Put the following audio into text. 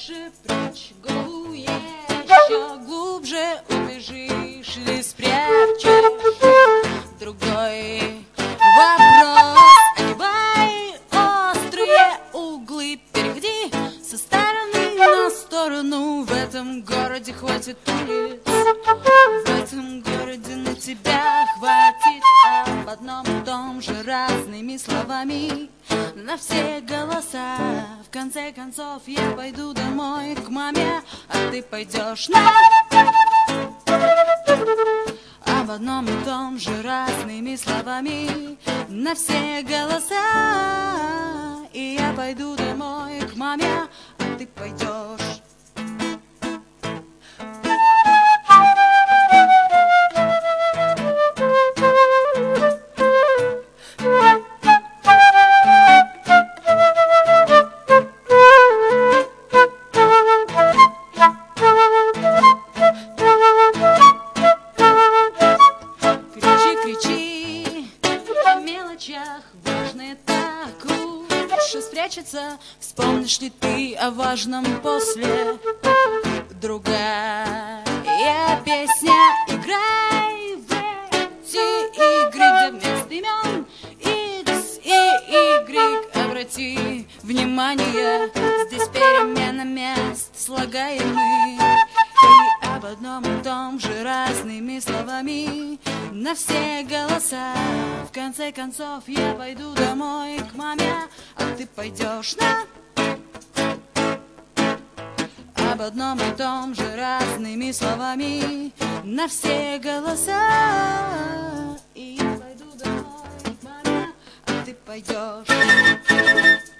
дальше прочь голову, еще глубже убежишь или спрячешь. Другой вопрос, огибай острые углы, переходи со стороны на сторону. В этом городе хватит улиц, в этом городе на тебя хватит об одном и том же разными словами на все голоса. В конце концов я пойду домой к маме, а ты пойдешь на... Об одном и том же разными словами на все голоса. И я пойду домой к маме, а ты пойдешь. Важное так лучше спрячется. Вспомнишь ли ты о важном после? Другая песня. Играй в эти игры, где вместо имен X и Y. Обрати внимание, здесь перемена мест слагаемых. И об одном и том же разными словами на все голоса. В конце концов я пойду домой к маме, а ты пойдешь на... Об одном и том же разными словами на все голоса. И я пойду домой к маме, а ты пойдешь.